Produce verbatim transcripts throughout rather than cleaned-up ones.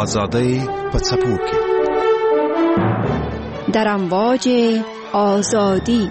آزادی پڅپوکي در امواج آزادی.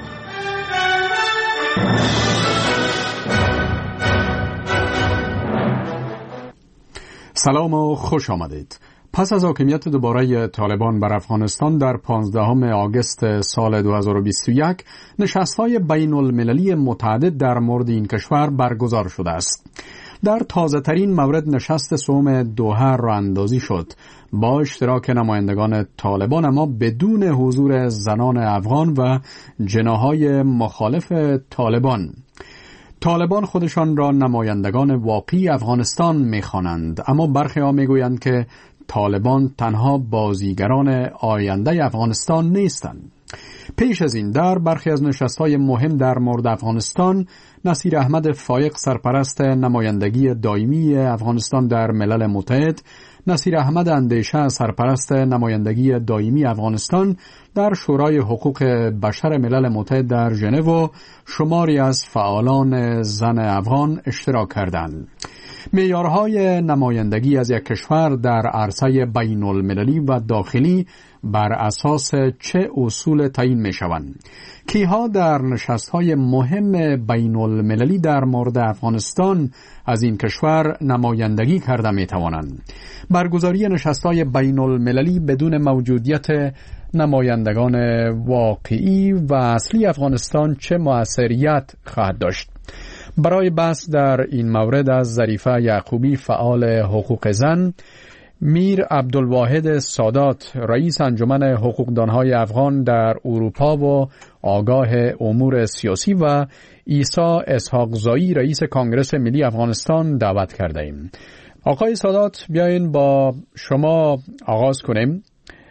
سلام و خوش آمدید. پس از حاکمیت دوباره طالبان بر افغانستان در پانزدهم آگوست سال دو هزار و بیست و یک نشست‌های بین المللی متعدد در مورد این کشور برگزار شده است. در تازه ترین مورد نشست سوم دوحه راه اندازی شد با اشتراک نمایندگان طالبان، اما بدون حضور زنان افغان و جناح‌های مخالف طالبان. طالبان خودشان را نمایندگان واقعی افغانستان می‌خوانند، اما برخی ها می‌گویند که طالبان تنها بازیگران آینده افغانستان نیستند. پیش از این در برخی از نشست‌های مهم در مورد افغانستان، نصیر احمد فایق سرپرست نمایندگی دائمی افغانستان در ملل متحد، نصیر احمد اندیشه سرپرست نمایندگی دائمی افغانستان در شورای حقوق بشر ملل متحد در ژنو و شماری از فعالان زن افغان اشتراک کردند. معیارهای نمایندگی از یک کشور در عرصه بین المللی و داخلی بر اساس چه اصول تعیین می شوند؟ کیها در نشست‌های مهم بین المللی در مورد افغانستان از این کشور نمایندگی کرده می توانند؟ برگزاری نشست‌های بین المللی بدون موجودیت نمایندگان واقعی و اصلی افغانستان چه مؤثریت خواهد داشت؟ برای بحث در این مورد از ظریفه یعقوبی، فعال حقوق زن، میر عبدالواحد سادات، رئیس انجمن حقوقدانهای افغان در اروپا و آگاه امور سیاسی، و عیسی اسحاقزایی، رئیس کانگرس ملی افغانستان دعوت کرده ایم. آقای سادات، بیاین با شما آغاز کنیم.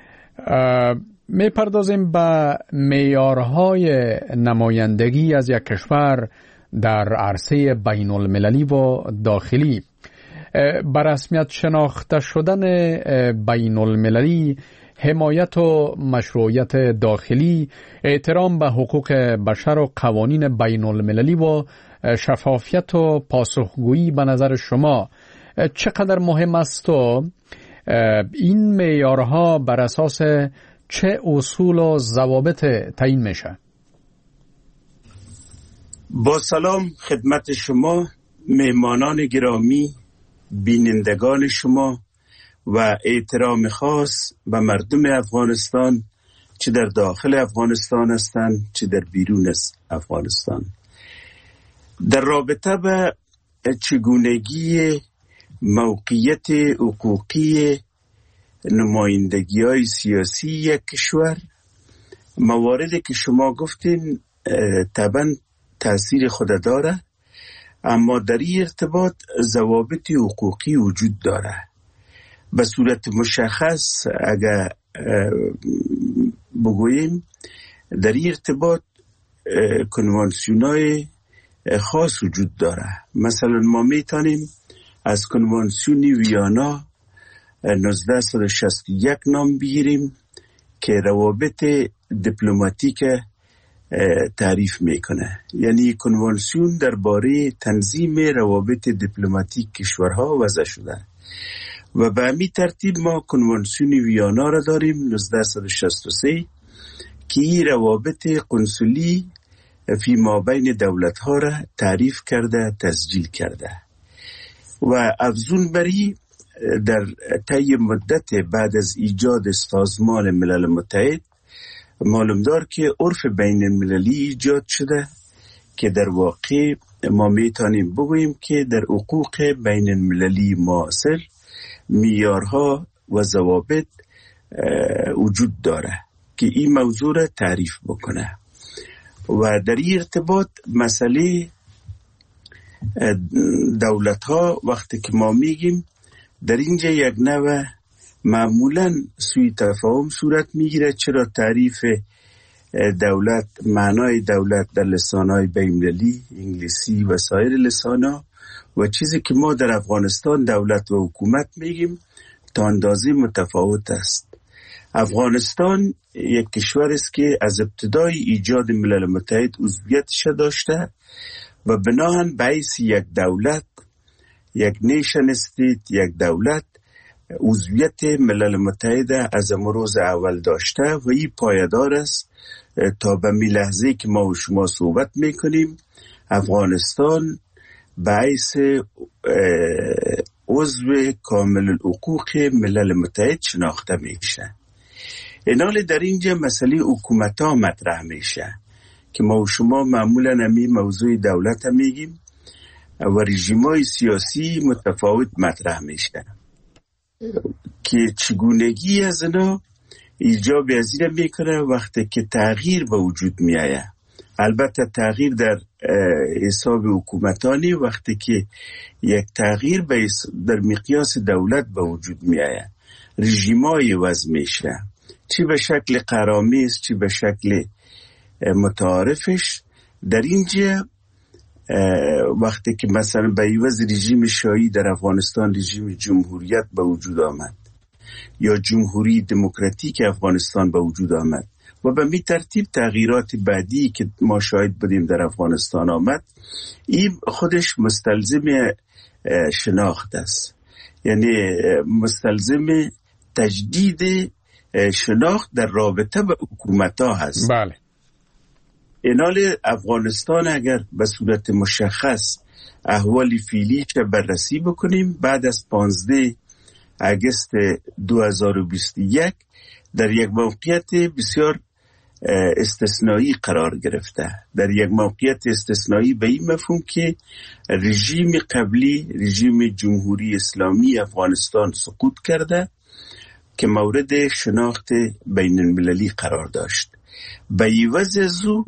می پردازیم به معیارهای نمایندگی از یک کشور در عرصه بین المللی و داخلی. بر رسمیت شناخته شدن بین المللی، حمایت و مشروعیت داخلی، احترام به حقوق بشر و قوانین بین المللی و شفافیت و پاسخگویی به نظر شما چقدر مهم است و این معیارها بر اساس چه اصول و ضوابط تعیین میشه؟ با سلام خدمت شما مهمانان گرامی، بینندگان شما، و احترام خاص به مردم افغانستان، چه در داخل افغانستان هستند چه در بیرون از افغانستان. در رابطه به چگونگی موقعیت حقوقی نمایندگی های سیاسی یک کشور، مواردی که شما گفتین طبعا تأثیر خود داره، اما در این ارتباط ضوابط حقوقی وجود داره. به صورت مشخص اگر بگوییم، در این ارتباط کنوانسیون‌های خاص وجود داره. مثلا ما میتونیم از کنوانسیون ویانا نوزده شصت و یک نام بگیریم که روابط دیپلماتیک تعریف میکنه. یعنی کنوانسیون درباره تنظیم روابط دیپلماتیک کشورها وضع شده و به همین ترتیب ما کنوانسیون ویانا را داریم نوزده شصت و سه که این روابط قنصلی فی ما بین دولت ها را تعریف کرده، تسجیل کرده و افزون بری در طی مدت بعد از ایجاد سازمان ملل متحد معلوم دار که عرف بین المللی ایجاد شده که در واقع ما میتونیم بگوییم که در حقوق بین المللی معاصر معیارها و ضوابط وجود داره که این موضوع را تعریف بکنه. و در این ارتباط مسئله دولت ها وقتی که ما میگیم، در اینجا یک نوع معمولاً سوی تفاهم صورت میگیره. چرا تعریف دولت، معنای دولت در لسانهای بین‌المللی، انگلیسی و سایر لسانها، و چیزی که ما در افغانستان دولت و حکومت میگیم تا اندازه متفاوت است. افغانستان یک کشور است که از ابتدای ایجاد ملل متحد عضویتش داشته و بناهن به حیث یک دولت، یک نیشن استیت، یک دولت عضویت ملل متحد از امروز اول داشته و این پایدار است تا به می لحظه که ما و شما صحبت میکنیم افغانستان باعث عضو کامل الحقوق ملل متحد شناخته میشه. اینال در اینجا مسئله حکومت ها مطرح میشه که ما و شما معمولا همی موضوع دولت میگیم و رژیم های سیاسی متفاوت مطرح میشه که چگونگی از اینا ایجاب از این میکنه وقتی که تغییر به وجود میایه. البته تغییر در حساب حکومتانی وقتی که یک تغییر در مقیاس دولت به وجود میایه رژیمای وضع میشه، چی به شکل قرامیز چی به شکل متعارفش. در اینجا وقتی که مثلا به عوض رژیم شاهی در افغانستان رژیم جمهوریت به وجود آمد یا جمهوری دموکراتیک افغانستان به وجود آمد و به می ترتیب تغییرات بعدی که ما شاهد بودیم در افغانستان آمد، این خودش مستلزم شناخت است، یعنی مستلزم تجدید شناخت در رابطه به حکومت ها هست. بله. اینال افغانستان اگر به صورت مشخص احوال فعلیش بررسی بکنیم بعد از پانزده اگست دو هزار و بیست و یک در یک موقعیت بسیار استثنایی قرار گرفته، در یک موقعیت استثنایی به این مفهوم که رژیم قبلی رژیم جمهوری اسلامی افغانستان سقوط کرده که مورد شناخت بین المللی قرار داشت. به عوض از او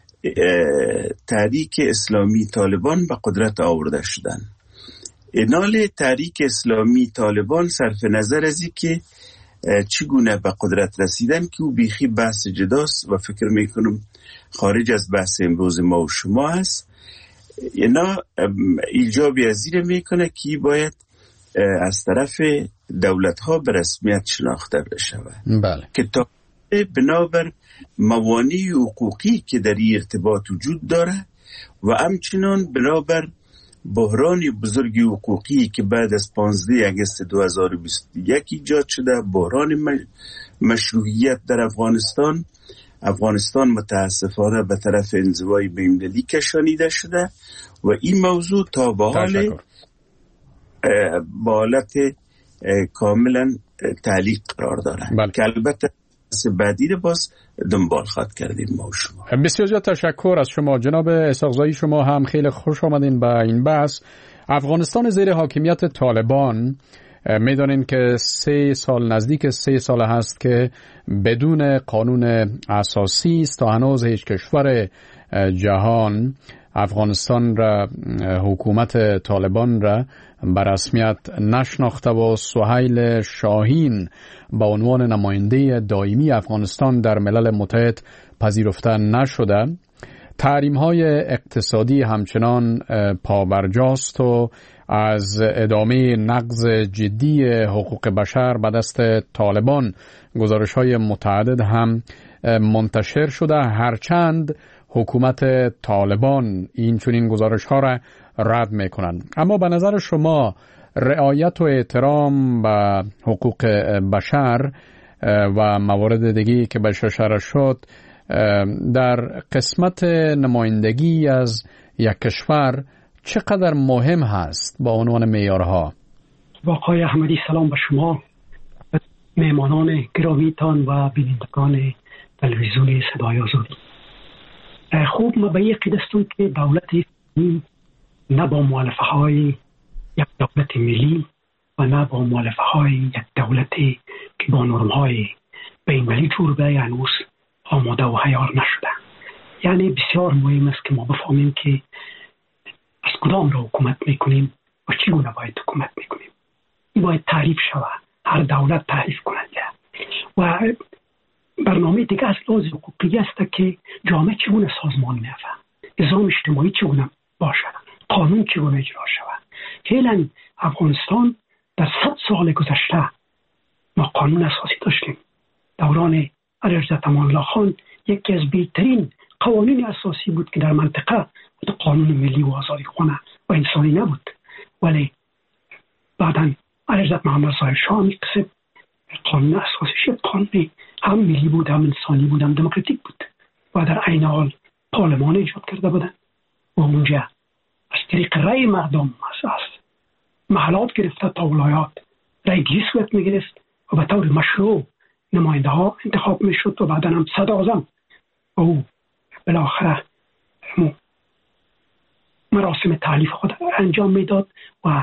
تحریک اسلامی طالبان به قدرت آورده شدن. اینال تحریک اسلامی طالبان صرف نظر از این که چگونه به قدرت رسیدن که او بیخی بحث جداست و فکر میکنم خارج از بحث امروز ما و شما هست. اینا ایجابی از این میکنه که باید از طرف دولت ها به رسمیت شناخته بشه. بله. که تا بنابر موانع حقوقی که در این ارتباط وجود داره و همچنان بنابر بحران بزرگ حقوقی که بعد از پانزده اگست دو هزار و بیست و یک ایجاد شده، بحران مشروعیت در افغانستان افغانستان متاسفانه به طرف انزوای بین‌المللی کشانیده شده و این موضوع تا به حال با حالت کاملا تعلیق قرار داره. بله. که البته بعدی رو باز دنبال خواهد کردیم ما و شما. بسیار زیاد تشکر از شما جناب اسحاقزایی. شما هم خیلی خوش آمدین به این بحث. افغانستان زیر حاکمیت طالبان میدونین که سه سال نزدیک سه سال هست که بدون قانون اساسی است. تا هنوز هیچ کشور جهان افغانستان را حکومت طالبان را به رسمیت نشناخته و سهیل شاهین به عنوان نماینده دائمی افغانستان در ملل متحد پذیرفته نشده. تحریم‌های اقتصادی همچنان پابرجاست و از ادامه نقض جدی حقوق بشر به دست طالبان گزارش‌های متعدد هم منتشر شده، هرچند حکومت طالبان این چنین گزارش‌ها را رد می‌کنند. اما به نظر شما رعایت و احترام به حقوق بشر و موارد دیگری که بهش اشاره شد در قسمت نمایندگی از یک کشور چقدر مهم هست با عنوان معیارها؟ آقای احمدی سلام به شما، مهمانان گرامیتان و بینندگان تلویزیون صدای آزادی. خوب ما به یک قیدستون که دولت اسلامی نه با مؤلفه های یک دولت ملی و نه با مؤلفه های یک دولتی که با نرم های بین المللی جور به هنوز آماده و عیار نشده. یعنی بسیار مهم است که ما بفهمیم که از کدام را حکومت میکنیم و چگونه باید حکومت میکنیم. این باید تعریف شود، هر دولت تعریف کننده. و برنامه دیگه از لحاظ حقوقی است که جامعه چگونه سازمان می‌یافت، نظام اجتماعی چگونه باشد، قانون چگونه اجرا شود. فعلا افغانستان در صد سال گذشته ما قانون اساسی داشتیم. دوران علیرضا امان خان یکی از بهترین قوانین اساسی بود که در منطقه قانون ملی و آزادی خانه و انسانی نبود، ولی بعداً علیحضرت محمد ظاهر شاه این قسم قانون اساسیش قانون هم ملی بود، هم انسانی بود، هم دموکراتیک بود و در عین حال پارلمان ایجاد کرده بودن و اونجا از طریق رأی مردم از محلات گرفته تا ولایات رأی گیری صورت میگرفت و به طور مشروع نماینده ها انتخاب میشد و بعدا هم صدر اعظم او بالاخره مراسم تعلیف خود انجام میداد و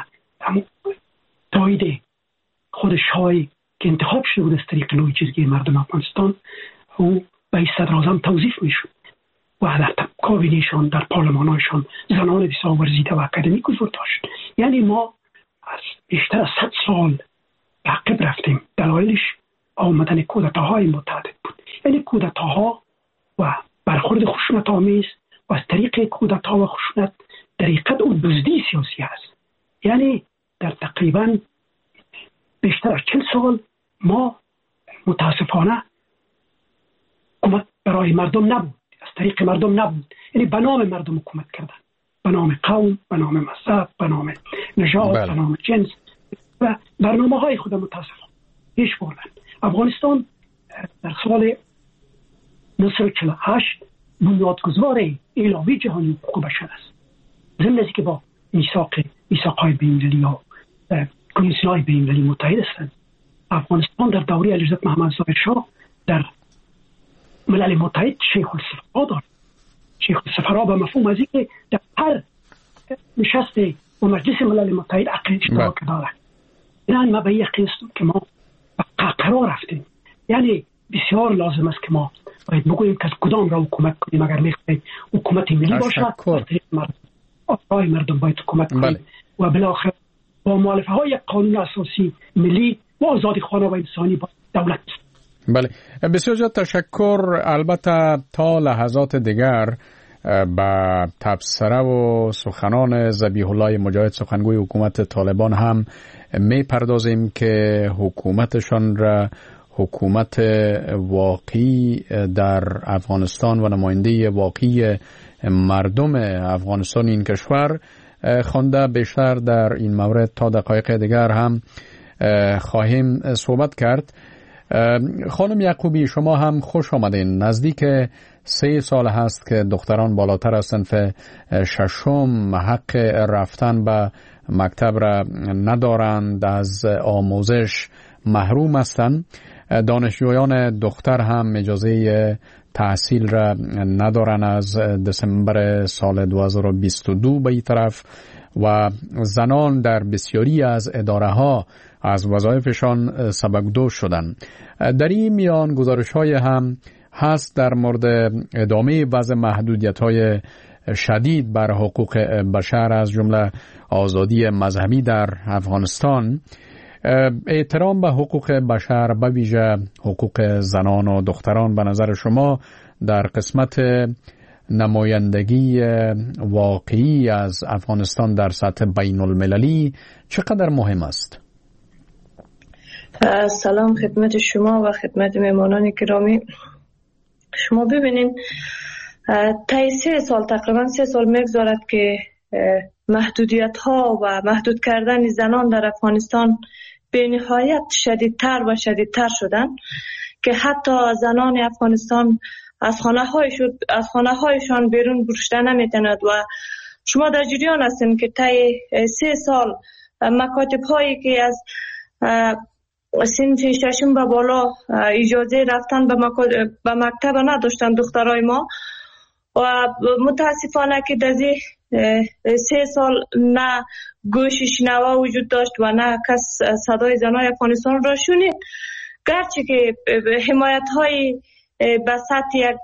تایید خود شاهی که انتخاب شده بود از طریق نوع جرگه مردم افغانستان او به صدر اعظم توظیف میشد و در کابینهشان در پارلمانشان زنان بسیار ورزیده و اکادمیک حضور داشت. یعنی ما از بیشتر از صد سال تعقیب رفتیم. دلایلش آمدن کودتاهای متعدد بود. یعنی کودتاها و برخورد خشونت آمیز و از طریق کودتا و خشونت در حقیقت او دزدی سیاسی است. یعنی در تقریبا بیشتر از چل سال ما متاسفانه حکومت برای مردم نبود، از طریق مردم نبود، یعنی به نام مردم حکومت کردن، به نام قوم، به نام مذهب، به نام نژاد، به نام جنس و برنامه های خود متاسفانه پیش بردن. افغانستان در سال نوزده چهل و هشت بنیادگذار اعلامیه جهانی حقوق بشر است. ضمن از که با میثاق میثاق‌های بین‌المللی یا کنوانسیون‌های بین‌المللی متحد هستند. افغانستان در دوره علیحضرت محمد ظاهر شاه در ملل متحد شیخ السفرا دارد. شیخ السفرا به مفهوم از اینکه در هر نشست و مجلس ملل متحد حق اشتراک دارد. اینا ما به یقین هستیم که ما به قرار رفتیم. یعنی بسیار لازم است که ما باید بگوییم که کدام را حکومت کنیم. اگر میخواهیم حکومت ملی باشد آرای مردم باید حکومت کنیم و بالاخره با مؤلفه های قانون اساسی ملی و آزادی خانه و انسانی با دولت. بله، بسیار زیاد تشکر. البته تا لحظات دیگر با تبصره و سخنان ذبیح الله مجاهد سخنگوی حکومت طالبان هم می پردازیم که حکومتشان را حکومت واقعی در افغانستان و نماینده واقعی مردم افغانستان این کشور خوانده. بیشتر در این مورد تا دقایق دیگر هم خواهیم صحبت کرد. خانم یعقوبی، شما هم خوش آمدین. نزدیک سه سال هست که دختران بالاتر از صنف ششم حق رفتن به مکتب را ندارند، از آموزش محروم هستند. دانشجویان دختر هم اجازه تحصیل را ندارن از دسامبر سال دو هزار و بیست و دو به این طرف و زنان در بسیاری از اداره ها از وظایفشان سبکدوش شدن. در این میان گزارش های هم هست در مورد ادامه وضع محدودیت های شدید بر حقوق بشر از جمله آزادی مذهبی در افغانستان. احترام به حقوق بشر به ویژه حقوق زنان و دختران به نظر شما در قسمت نمایندگی واقعی از افغانستان در سطح بین المللی چقدر مهم است؟ سلام خدمت شما و خدمت مهمانان گرامی. شما ببینید تا سه سال تقریبا سه سال میگذارد که محدودیت ها و محدود کردن زنان در افغانستان به نهایت شدیدتر و شدیدتر شدن که حتی زنان افغانستان از خانه هایشون از خانه هایشان بیرون برشته نمیتند و شما در جریان هستین که طی سه سال مکاتب هایی که از سنف ششم به بالا اجازه رفتن به مکتب نداشتن دخترای ما و متاسفانه که در سه سال نه گوش شنوا وجود داشت و نه کس صدای زنای افغانستان را شنید. گرچه که حمایت های به سطح یک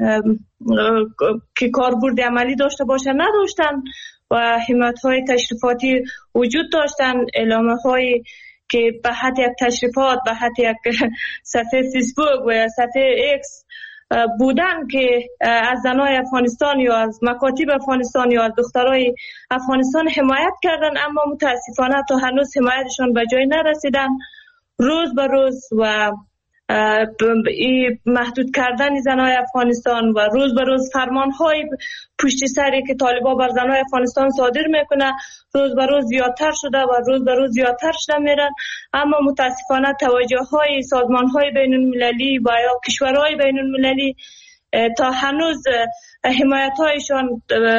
که کاربرد عملی داشته باشه نداشتن و حمایت های تشریفاتی وجود داشتن، اعلامه های که به حد یک تشریفات به حد یک صفحه فیسبوک و صفحه ایکس بودن که از زنای افغانستان یا از مکاتب افغانستان یا از دخترای افغانستان حمایت کردن، اما متاسفانه تا هنوز حمایتشان به جای نرسیدن. روز به روز و محدود کردن زنای افغانستان و روز به روز فرمانهای پشت سری که طالبان بر زنای افغانستان صادر میکنه روز به روز زیادتر شده و روز به روز زیادتر شده میرن. اما متاسفانه توجه های سازمان های بین المللی و یا کشورهای بین المللی تا هنوز حمایت هایشان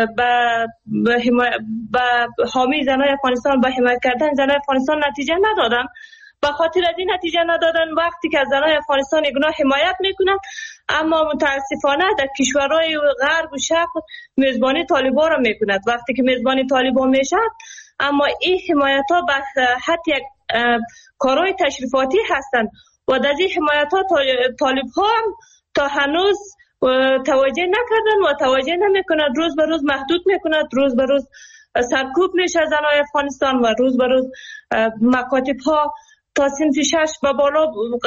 به حامی زنای افغانستان به حمایت کردن زنای افغانستان نتیجه ندادن. به خاطر از این نتیجه ندادن وقتی که از زنای افغانستان اینا حمایت میکنن، اما متاسفانه در کشورهای غرب و شرق میزبانی طالبان را میکند. وقتی که میزبانی طالبان میشد، اما این حمایت ها به حد یک کارهای تشریفاتی هستند و در این حمایت ها طالب ها هم تا هنوز توجه نکردن و توجه نمیکند. روز به روز محدود میکند، روز به روز سرکوب میشه زنای افغانستان و روز به روز مکاتب ها تا صنف شش و بالا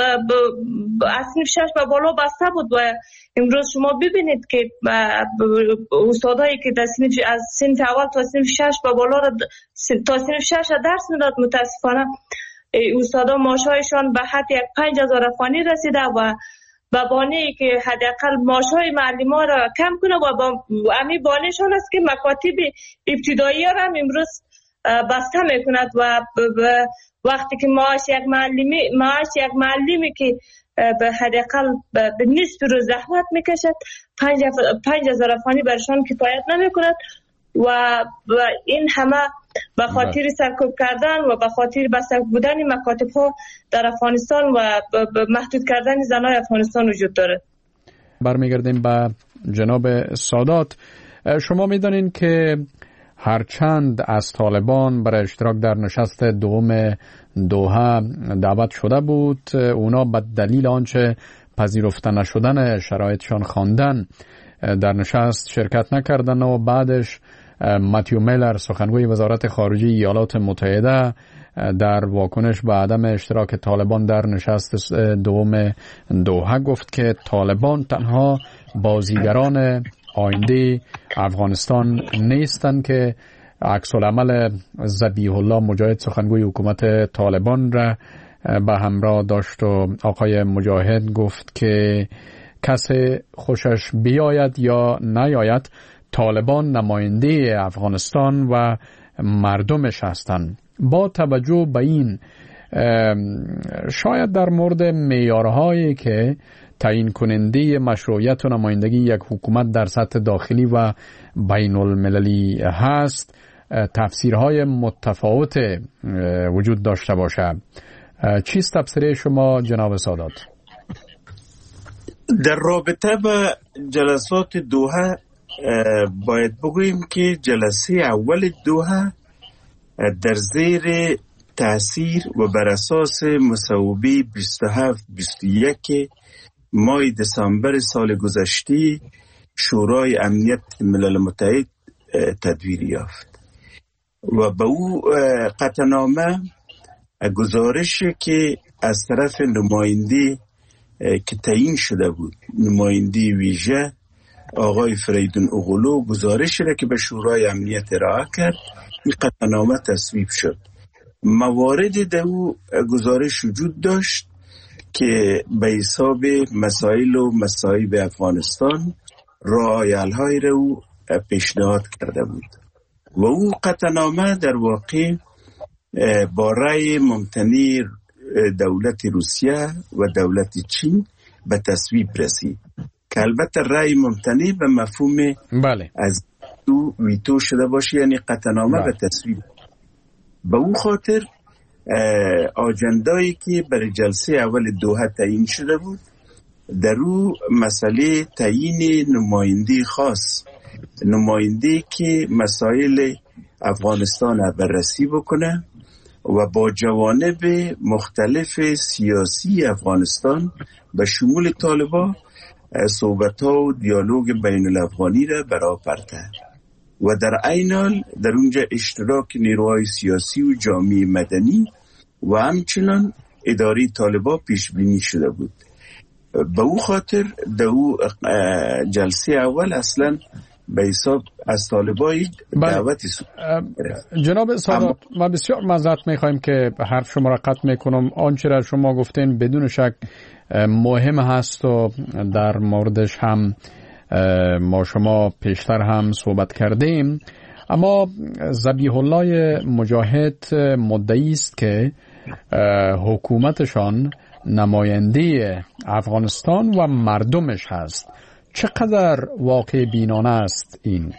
از صنف شش و بالا بسته بود و امروز شما ببینید که استادایی که در صنف از صنف اول تا صنف شش و بالا را تا صنف شش درس میداد، متاسفانه استادا معاشهایشان به حد یک پنج هزار افغانی رسیده و با بانه‌ای که حداقل معاشهای معلمان را کم کنه و با امی بانهشان است که مکاتب ابتدایی را هم امروز بسته میکند و وقتی که معاش یک معلمی معاش یک معلمی که به حداقل به نصف روز زحمت میکشد پنج هزار افغانی برشان کفایت نمیکند و این همه به خاطر سرکوب کردن و به خاطر بسته بودن مکاتب ها در افغانستان و محدود کردن زنای افغانستان وجود داره. برمیگردیم به جناب سادات. شما میدانین که هرچند از طالبان برای اشتراک در نشست دوم دوحه دعوت شده بود، اونا به دلیل آنچه پذیرفته نشدن شرایطشان خواندن در نشست شرکت نکردن و بعدش ماتیو میلر سخنگوی وزارت خارجه ایالات متحده در واکنش به عدم اشتراک طالبان در نشست دوم دوحه گفت که طالبان تنها بازیگران آینده افغانستان نیستند که عکس العمل ذبیح الله مجاهد سخنگوی حکومت طالبان را به همراه داشت و آقای مجاهد گفت که کسی خوشش بیاید یا نیاید طالبان نماینده افغانستان و مردمش هستند. با توجه به این شاید در مورد معیارهایی که تعیین کننده مشروعیت و نمایندگی یک حکومت در سطح داخلی و بین المللی هست تفسیرهای متفاوت وجود داشته باشه. چیست تفسیر شما جناب سادات؟ در رابطه با جلسات دوحه باید بگوییم که جلسه اول دوحه در زیر تأثیر و بر اساس مصوبه بیست و هفت بیست و یک ماه دسامبر سال گذشته شورای امنیت ملل متحد تدویر یافت و به او قطعنامه گزارش که از طرف نماینده که تعیین شده بود، نماینده ویژه آقای فریدون اغلو، گزارش را که به شورای امنیت ارائه کرد، این قطعنامه تصویب شد. موارد در او گزارش وجود داشت که به حساب مسائل و مصائب افغانستان رایحل‌های را او پیشنهاد کرده بود و او قطعنامه در واقع با رأی ممتنع دولت روسیه و دولت چین به تصویب رسید که البته رأی ممتنع به مفهوم بله. از تو ویتو شده باشه، یعنی قطعنامه به تصویب. به اون خاطر آجندایی که برای جلسه اول دوحه تعیین شده بود در او مسئله تعیین نماینده خاص، نماینده که مسائل افغانستان را بررسی بکنه و با جوانب مختلف سیاسی افغانستان به شمول طالبان صحبت‌ها و دیالوگ بین الافغانی را برآورده و در عین حال در اونجا اشتراک نیروهای سیاسی و جامعه مدنی و همچنان اداره طالبان پیش بینی شده بود. به او خاطر در او جلسه اول اصلا به حساب از طالبای دعوتی سو. جناب سادات، ما بسیار معذرت میخوایم که حرف شما را قطع میکنم. آنچه را شما گفتین بدون شک مهم هست و در موردش هم ما شما پیشتر هم صحبت کردیم. اما ذبیح الله مجاهد مدعی است که حکومتشان نماینده افغانستان و مردمش هست. چقدر واقع بینانه است این؟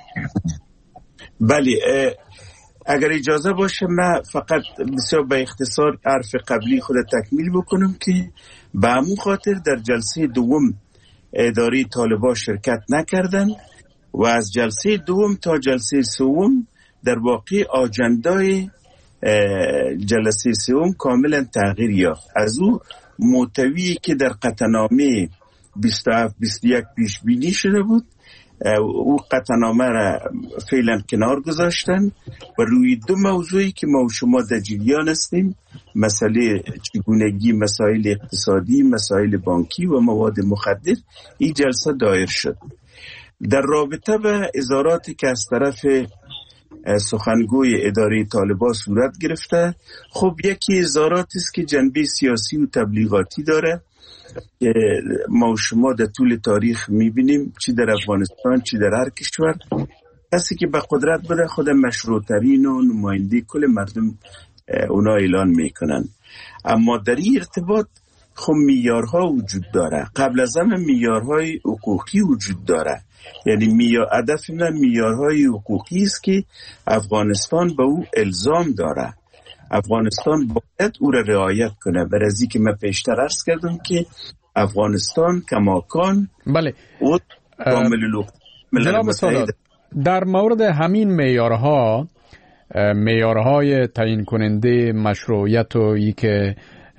بله، اگر اجازه باشه من فقط بسیار به اختصار حرف قبلی خود تکمیل بکنم که به همون خاطر در جلسه دوم اداره طالبان شرکت نکردن و از جلسه دوم تا جلسه سوم در واقع آجندای جلسه سوم کاملا تغییر یافت. از او محتوی که در قطعنامه بیست و هفت بیست و یک پیش بینی شده بود، او قطعنامه را فعلا کنار گذاشتن و روی دو موضوعی که ما و شما در جریان هستیم، مسئله چگونگی مسائل اقتصادی، مسائل بانکی و مواد مخدر، این جلسه دایر شد. در رابطه به اظهاراتی که از طرف سخنگوی اداره طالبان صورت گرفته، خب یکی اظهاراتی است که جنبه سیاسی و تبلیغاتی داره که ما و شما در طول تاریخ میبینیم، چی در افغانستان چی در هر کشور، کسی که به قدرت بده خود مشروع‌ترین و نماینده کل مردم اونا اعلان میکنن. اما در این ارتباط خب معیارها وجود داره، قبل از همه معیارهای حقوقی وجود داره. یعنی معیار هدف من معیارهای حقوقی است که افغانستان به او الزام داره. افغانستان باید او را رعایت کنه. برای که من پیشتر عرض کردم که افغانستان کماکان بله و کامل جناب سادات، در مورد همین معیارها، معیارهای تعیین کننده مشروعیت و ای که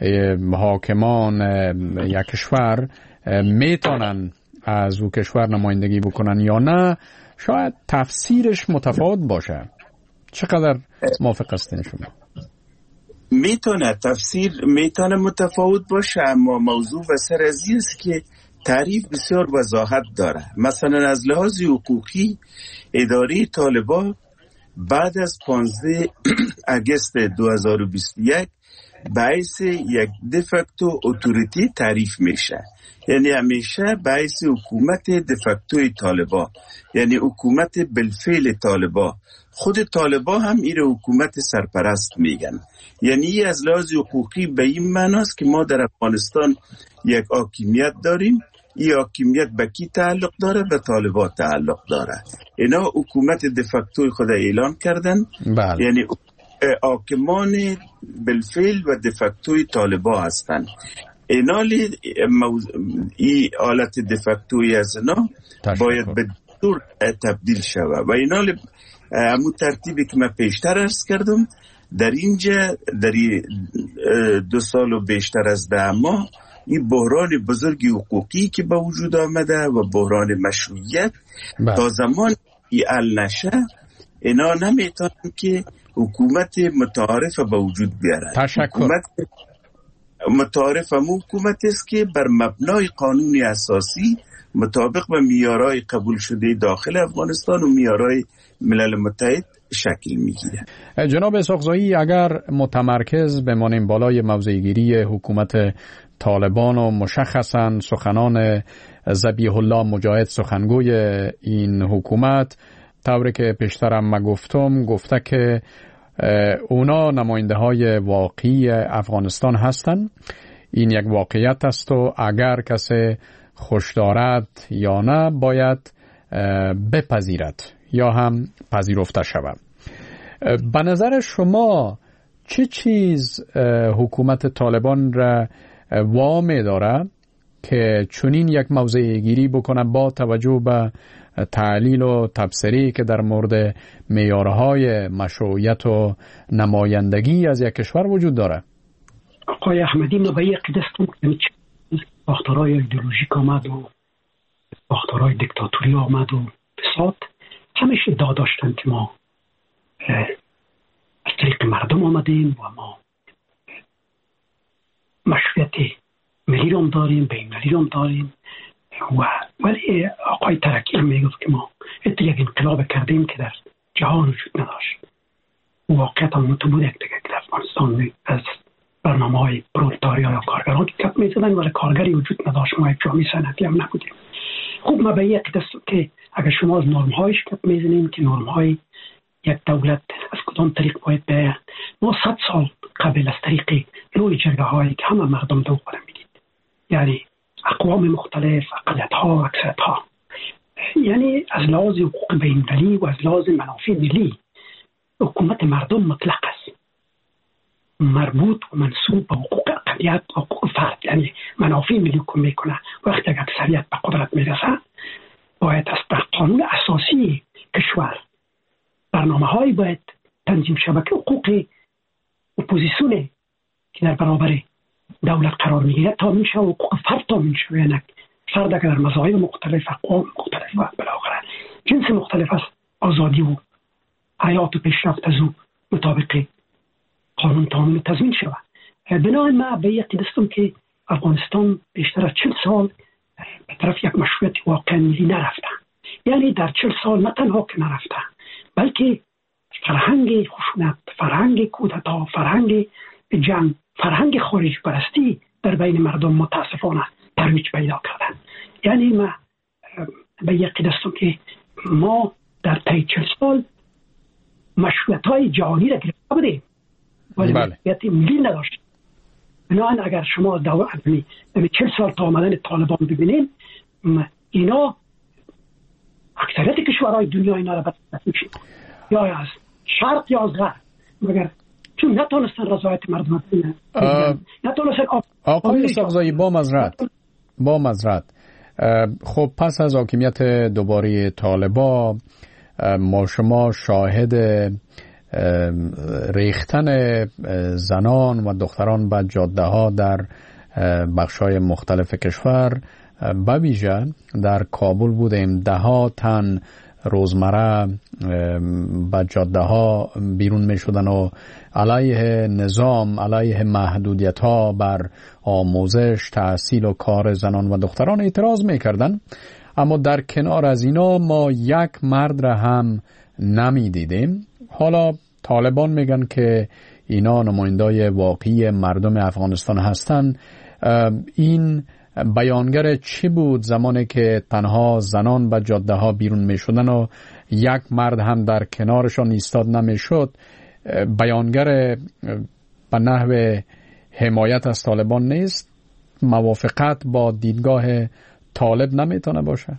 حاکمان یک کشور میتونن از او کشور نمایندگی بکنن یا نه، شاید تفسیرش متفاوت باشه. چقدر موافق هستین شما؟ میتونه تفسیر میتونه متفاوت باشه، اما موضوع و سر ازی است که تعریف بسیار وضاحت داره. مثلا از لحاظ حقوقی اداره طالبان بعد از پانزده اگست دو هزار و بیست و یک باعث یک دفکتو اتوریتی تعریف میشه. یعنی همیشه باعث حکومت دفکتوی طالبان، یعنی حکومت بالفعل طالبان. خود طالبان هم این حکومت سرپرست میگن. یعنی از لحاظ حقوقی به این معناست که ما در افغانستان یک حاکمیت داریم. این حاکمیت به کی تعلق داره؟ به طالبان تعلق داره. اینا حکومت دفکتوی خود اعلان کردن. بله. یعنی حاکمان بالفعل و دفکتوی طالبان هستن. اینالی موز... ای حالت دفکتوی از اینا باید به دور تبدیل شود و اینالی همون ترتیبی که من پیشتر عرض کردم. در اینجا در دو سال و بیشتر از ده ماه این بحران بزرگی حقوقی که به وجود آمده و بحران مشروعیت با. تا زمان ای حل نشه اینا نمیتونن که حکومت متعارف به وجود بیارن. تشکر. حکومت متعارف هم حکومت است که بر مبنای قانون اساسی مطابق به معیارهای قبول شده داخل افغانستان و معیارهای ملل متحد شکل میگیره. جناب اسحاقزایی، اگر متمرکز بمانیم بالای موضع‌گیری حکومت طالبان و مشخصاً سخنان ذبیح الله مجاهد سخنگوی این حکومت، طوری که پیشترم ما گفتم گفته که اونا نماینده های واقعی افغانستان هستند. این یک واقعیت است و اگر کسی خوش دارد یا نه باید بپذیرد یا هم پذیرفته شود. به نظر شما چه چیز حکومت طالبان را وامی داره که چنین یک موضع گیری بکنه با توجه به تعلیل و تبصری که در مورد معیارهای مشروعیت و نمایندگی از یک کشور وجود داره؟ آقای احمدی، ما به یک قدستون که ساختارهای ایدئولوژیک آمد و ساختارهای دیکتاتوری آمد و فساد، همیشه ادعا داشتن که ما از طریق مردم آمدیم و ما مشروعیت ملی رو داریم، بین ملی رو داریم. و ولی آقای ترکی هم میگفت که ما ات یک انقلاب کردیم که در جهان وجود نداشت. واقعیت هم تو بود یک دیگه که در افغانستان از برنامه های پرولتاریا یا کارگران که کپ میزدن ولی کارگری وجود نداشت. ما یک جامعه صنعتی هم نبودیم. خوب ما به یک دست که اگر شما از نرم هایش کپ میزنیم که نرم های یک دولت از کدام طریق باید به ما صد سال قبل از طریق نوع جرگه هایی که همه مردم دو قرم میدید، یعنی اقوام مختلف، اقلیت ها، اکثریت ها، یعنی از لحاظ حقوق بین‌المللی و از لحاظ منافع ملی حکومت مردم مطلق است، مربوط و منصوب به حقوق اقلیت و حقوق فرد، یعنی منافع ملی حکم میکنه. وقتی که اکثریت به قدرت میرسه باید از در قانون اساسی کشور برنامه های باید تنظیم شود که حقوق اپوزیسیون که در برابر دولت قرار میگیره تامین شود، حقوق فرد تامین شود. یعنی فرد اگر در مذاهب مختلف، اقوام مختلف و بالاخره جنس مختلف است، آزادی و حیات و پیشرفت از او مطابق قانون تامین و تضمین شود. بنابراین ما به یک دستم که افغانستان بیشتر از چهل سال به طرف یک مشروعیت واقعا ملی نرفته. یعنی در چهل سال نه تنها که نرفته بلکه فرهنگ خشونت، فرهنگ کودتا، فرهنگ جنگ، فرهنگ خارج پرستی در بین مردم متاسفانه ترویج پیدا کردن. یعنی ما به یک دستم که ما در طی چهل سال مشروعیت های جهانی را گرفته بودیم ولی مشروعیت ملی نداشت. بنابراین اگر شما دو چهل سال تا آمدن طالبان ببینید، اینا اکثریت کشورهای دنیا اینا را بدبخت شد، یا از شرق یا از غرب، مگر چون نتونستن رضایت مردم ببینن، نتونستن. آقای ساغزایی با معذرت با معذرت خب پس از حاکمیت دوباره طالبان ما شما شاهد ریختن زنان و دختران به جاده ها در بخش‌های مختلف کشور، به ویژه در کابل بودیم. ده ها تن روزمره به جاده ها بیرون می شدن و علیه نظام، علیه محدودیت ها بر آموزش، تحصیل و کار زنان و دختران اعتراض می کردن. اما در کنار از اینا ما یک مرد را هم نمی دیدیم. حالا طالبان میگن که اینا نمایندای واقعی مردم افغانستان هستن. این بیانگر چی بود زمانی که تنها زنان به جاده ها بیرون می شدن و یک مرد هم در کنارشان ایستاد نمی شد؟ بیانگر به نحو حمایت از طالبان نیست؟ موافقت با دیدگاه طالب نمیتونه باشه؟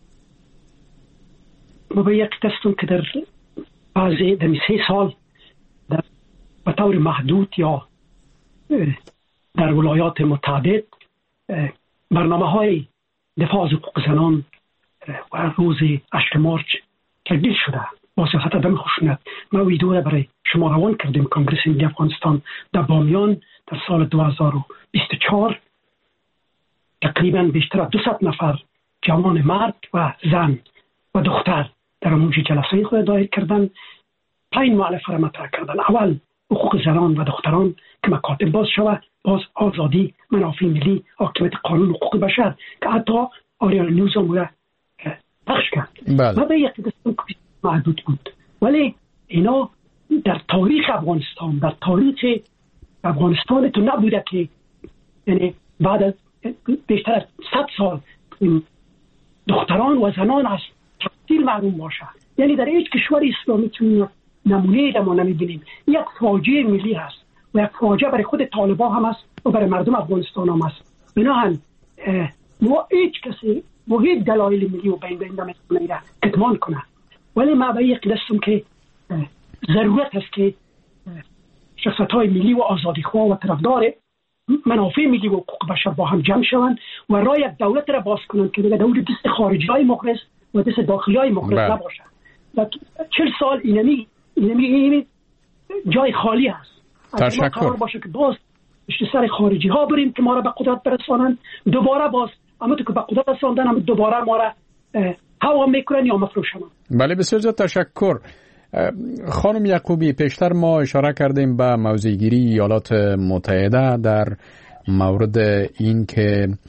ما به یک دستون که در بعضی در سه سال در به طور محدود یا در ولایات متعدد برنامه های دفاع از حقوق زنان و روز هشتم مارچ تبدیل شده با سیاست عدم خشونت. ما ویدیو را برای شما روان کردیم. کنگره ملی افغانستان در بامیان در سال دو هزار و بیست و چهار تقریبا بیشتر از دویست نفر جوان مرد و زن و دختر در اونجا جلسه خود دایر کردن. پنج مؤلفه را مطرح کردن. اول حقوق زنان و دختران که مکاتب باز شود، باز آزادی، منافع ملی، حاکمیت قانون، حقوق بشر که حتی آریال نیوز هم را پخش کرد. و به یک دستان محدود بود. ولی اینا در تاریخ افغانستان، در تاریخ افغانستان تو نبوده که یعنی بعد از بیشتر از صد سال دختران و زنان از تحصیل محروم باشه. یعنی در هیچ کشور اسلامی که نمونه در ما نمیبینیم. یک فاجعه ملی هست و یک فاجعه برای خود طالبان هم هست و برای مردم افغانستان هم هست. بناهن ما هیچ کسی با هیچ دلایل ملی و بین بین نمیتونه کتمان کنه. ولی ما به یک دستم که ضرورت هست که شخصیت های ملی و آزادی خواه و طرفدار منافع ملی و حقوق بشر با هم جمع شوند و راه یک دولت را باز کنند که دیگه دولت دست خارجی های مخلص و دست داخلی های مخلص نباشه. و چهل سال اینمی اینمی اینمی جای خالی هست. تشکر. قرار باشه که باز پشت سر خارجی ها بریم که ما را به قدرت برسانند، دوباره باز اما تو که به قدرت رساندن هم دوباره ما را هوا میکنن یا مفروشن. بله بسیار زیاد تشکر. خانم یعقوبی، پیشتر ما اشاره کردیم به موضع‌گیری ایالات متحده در مورد این که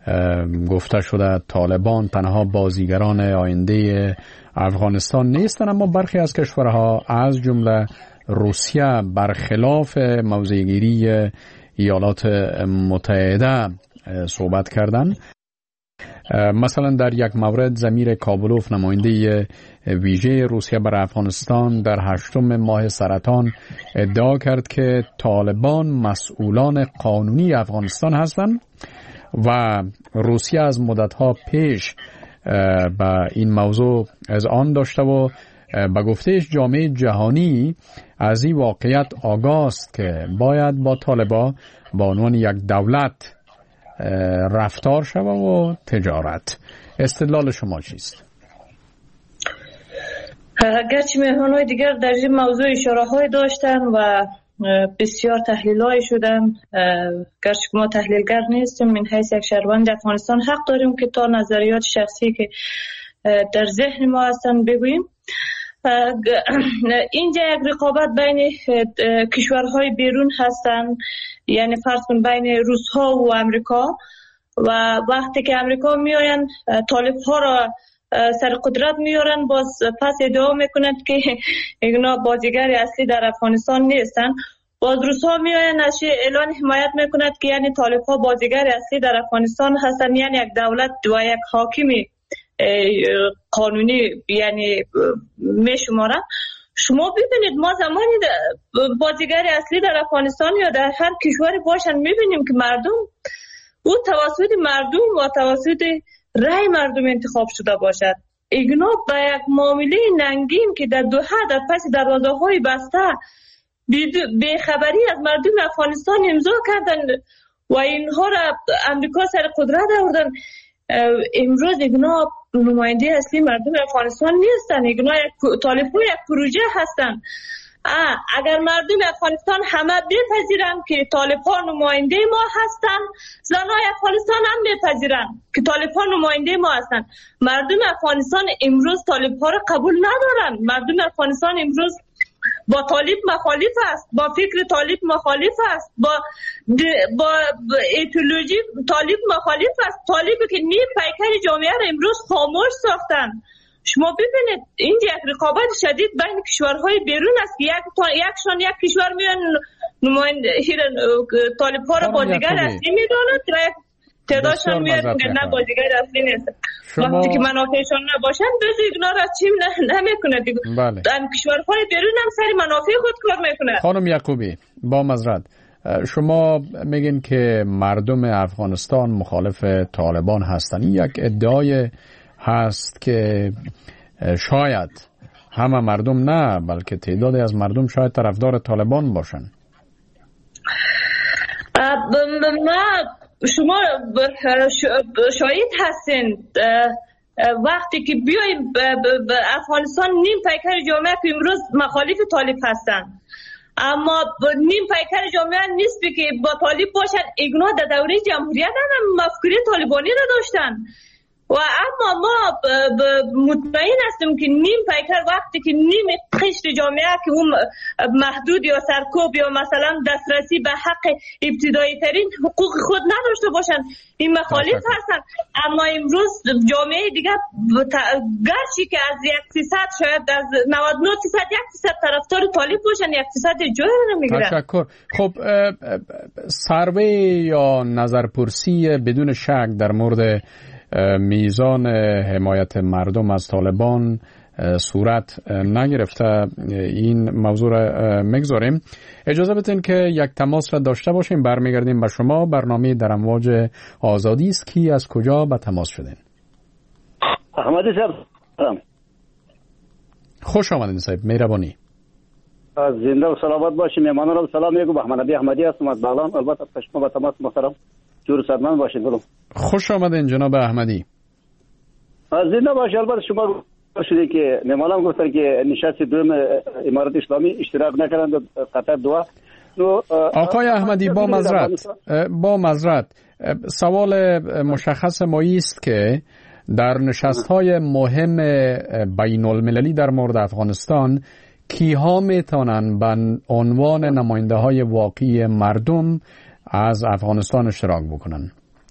گفته شده طالبان تنها بازیگران آینده افغانستان نیستند، اما برخی از کشورها از جمله روسیه برخلاف موضع‌گیری ایالات متحده صحبت کردند. مثلا در یک مورد ضمیر کابلوف، نماینده ویژه روسیه برای افغانستان، در هشتم ماه سرطان ادعا کرد که طالبان مسئولان قانونی افغانستان هستند و روسیه از مدتها پیش به این موضوع از آن داشته و به گفتهش جامعه جهانی از این واقعیت آگاه است که باید با طالبان به عنوان یک دولت رفتار شود و تجارت. استدلال شما چیست؟ گرچه مهمان‌های دیگر در این موضوع اشاره های داشتن و بسیار تحلیل های شدن، گرچه ما تحلیلگر نیستیم، من حیث یک شهروند افغانستان حق داریم که تا نظریات شخصی که در ذهن ما هستن بگوییم. اینجا یک رقابت بین کشورهای بیرون هستن، یعنی فرض کن بین روس ها و امریکا، و وقتی که امریکا میآیند طالب ها را سر قدرت میارن، باز پس ادعا میکنند که اینا بازیگر اصلی در افغانستان نیستن. باز روس ها میآیند از اعلان حمایت میکنند که یعنی طالب ها بازیگر اصلی در افغانستان هستن، یعنی یک دولت و یک حاکمی قانونی یعنی میشمارن. شما ببینید ما زمانی بازیگر اصلی در افغانستان یا در هر کشوری باشن میبینیم که مردم او توسط مردم و توسط رای مردم انتخاب شده باشد. اینا با یک معامله ننگین که در دوحه در پس دروازه های بسته به خبری از مردم افغانستان امضا کردن و اینها را امریکا سر قدرت آوردن، امروز اینا نماینده اصلی مردم افغانستان نیستن. اینا طالبان یک پروژه هستن. اگر مردم افغانستان همه بپذیرن که طالبان نماینده ما هستن، زنای افغانستان هم بپذیرن که طالبان نماینده ما هستن. مردم افغانستان امروز طالبان را قبول ندارن. مردم افغانستان امروز با طالب مخالف است، با فکر طالب مخالف است، با با ایدئولوژی طالب مخالف است. طالبی که نیم پیکر جامعه را امروز خاموش ساختن. شما ببینید اینجا یک رقابت شدید بین کشورهای بیرون است که یک یکشان یک کشور میان نماینده طالب‌ها را بازیگر اصلی میدونند و یک تعدادشان میاد نه بازیگر اصلی نیست. وقتی که منافعشان نباشند بز ایگنور را چیم نمیکنه دیگه. بله. در کشورهای بیرون هم سر منافع خود کار میکنه. خانم یعقوبی با معذرت، شما میگین که مردم افغانستان مخالف طالبان هستن. این یک ادعای هست که شاید همه مردم نه بلکه تعدادی از مردم شاید طرفدار طالبان باشن. ما شما شاهد هستین وقتی که بیایم افغانستان نیم پیکر جامعه که امروز مخالف طالب هستن، اما نیم پیکر جامعه نیست که با طالب باشن. ایگنا در دوره جمهوریت هم مفکوری طالبانی را داشتن و اما ما مطمئن هستیم که نیم پیکر وقتی که نیم قشر جامعه که اون محدود یا سرکوب یا مثلا دسترسی به حق ابتدایی ترین حقوق خود نداشته باشن، این مخالف هستن. اما امروز جامعه دیگه گرچه که از یک فیصد شاید از نود و نه فیصد یک فیصد طرفدار طالب باشن، یک فیصد جای رو نمیگیرن. تشکر. خب سروی یا نظرپرسی بدون شک در مورد میزان حمایت مردم از طالبان صورت نگرفته، این موضوع را میگذاریم. اجازه بدین که یک تماس را داشته باشیم، برمیگردیم به شما. برنامه در امواج آزادی است. کی از کجا به تماس شدین؟ احمدی صاحب خوش آمدین صاحب، مهربانی. زنده و سلامت باشین. مهمانان را سلام میگم. بهمن نبی احمدی هستم از بغلان. البته شما به تماس محترم جور صدمن باشین. بلو خوش آمدین جناب احمدی. زنده باشین. البته شما شده که مهمانان گفتن که نشست دوم امارت اسلامی اشتراک نکردند قطر دعا. آقای احمدی با معذرت با معذرت سوال مشخص ما است که در نشست‌های مهم بین المللی در مورد افغانستان کیها میتونن به عنوان نماینده های واقعی مردم از افغانستان اشتراک بکنن؟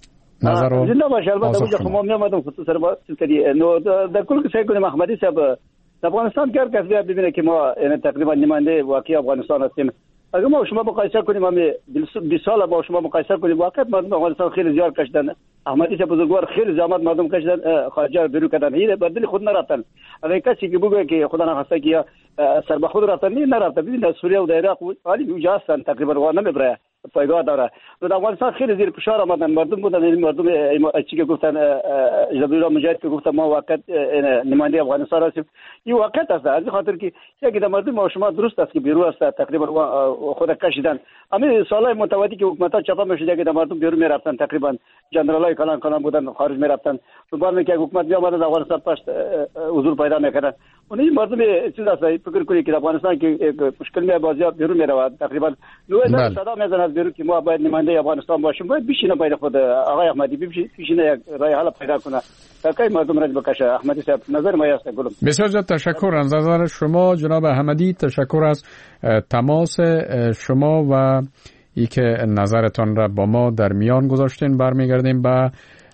نظر رو زنده باشه. البته اونجا خب ما میامدم خصوصا با سری نو در کل که سعی کنیم احمدی صاحب افغانستان کار کس بیا ببینه که ما یعنی تقریبا نماینده واقعی افغانستان هستیم. اگر ما شما مقایسه کنیم همین بیست سال با شما مقایسه کنیم واقعا مردم افغانستان خیلی زیاد کشیدن. احمدی صاحب بزرگوار خیلی زحمت مردم کشیدن، خارج بیرون کردن، این بدل خود نرفتن. اگر کسی که بگه که خدا نخواسته که سر به خود رفتن نه نرفته. ببین در سوریه و در عراق حالی اونجا هستن تقریبا واه نمیبره پایگاه داره. در افغانستان خیلی زیر فشار آمدن مردم بودن. این مردم چی که گفتن جبریل مجاهد که گفتن ما واقعا نماینده افغانستان هستیم. این واقعیت است. از خاطر که یکی در مردم ما شما درست است که بیرون است تقریبا خود کشیدن. همین سالهای متوالی که حکومت‌ها چپا میشد که در مردم بیرون میرفتن تقریبا جنرالای کلان کلان بودن خارج میرفتن. تو بعد که حکومت می آمد افغانستان پشت حضور پیدا میکردن. اون این مردم چیز است فکر کنید که افغانستان که مشکل می بازی بیرون میرود تقریبا لوی صدا میزنه بیرون که ما باید نماینده افغانستان باشیم. باید بشینه باید خود آقای احمدی بشینه یک راه حل پیدا کنه تا که مردم را بکشه. احمدی صاحب نظر ما است. گلم بسیار زیاد تشکر از نظر شما جناب احمدی. تشکر از تماس شما و ای که نظرتان را با ما در میان گذاشتین. برمیگردیم به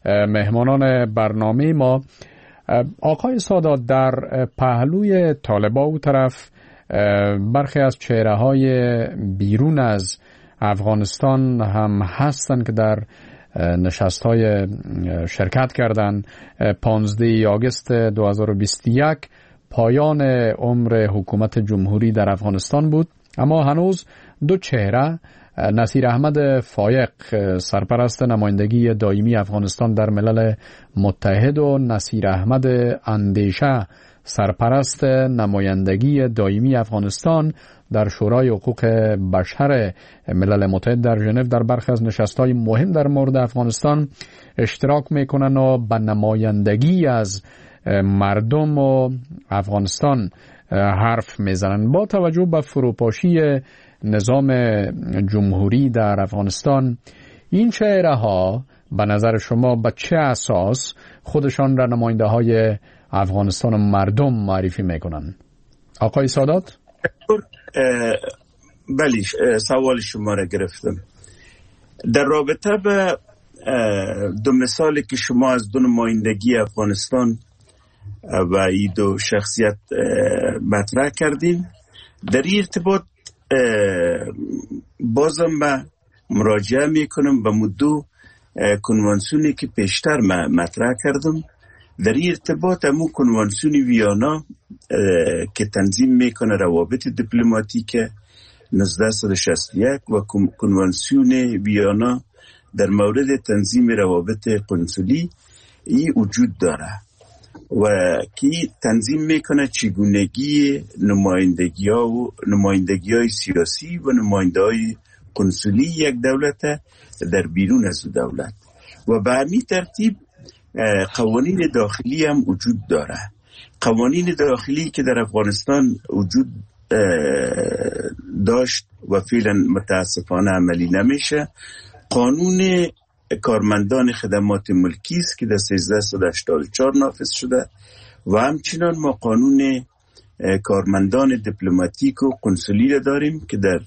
مهمانان برنامه ما. آقای سادات، در پهلوی طالبا او طرف برخی از چهره های بیرون از افغانستان هم هستند که در نشست های شرکت کردند. پانزده آگوست دو هزار و بیست و یک پایان عمر حکومت جمهوری در افغانستان بود، اما هنوز دو چهره، نصیر احمد فایق سرپرست نمایندگی دائمی افغانستان در ملل متحد و نصیر احمد اندیشه سرپرست نمایندگی دائمی افغانستان در شورای حقوق بشر ملل متحد در ژنو در برخی از نشست‌های مهم در مورد افغانستان اشتراک میکنن و به نمایندگی از مردم و افغانستان حرف میزنن. با توجه به فروپاشی نظام جمهوری در افغانستان، این چهره ها به نظر شما به چه اساس خودشان را نماینده های افغانستان و مردم معرفی میکنن؟ آقای سادات؟ بله، سوال شما را گرفتم. در رابطه به دو مثالی که شما از دو نمایندگی افغانستان و این دو شخصیت مطرح کردیم، در این ارتباط بازم به مراجعه میکنم به مدو کنوانسیونی که پیشتر من مطرح کردم. در این ارتباط همون کنوانسیون ویانا که تنظیم میکنه روابط دیپلماتیک نوزده شصت و یک و کنوانسیون ویانا در مورد تنظیم روابط قنسولی این وجود داره و که تنظیم میکنه چگونگی نمایندگی ها و نمایندگی های سیاسی و نماینده های قنسولی یک دولت در بیرون از دولت و به همین ترتیب قوانین داخلی هم وجود داره. قوانین داخلی که در افغانستان وجود داشت و فعلا متاسفانه عملی نمیشه، قانون کارمندان خدمات ملکی است که در سیزده هشتاد و چهار نافذ شده و همچنان ما قانون کارمندان دیپلماتیک و قنسولی را داریم که در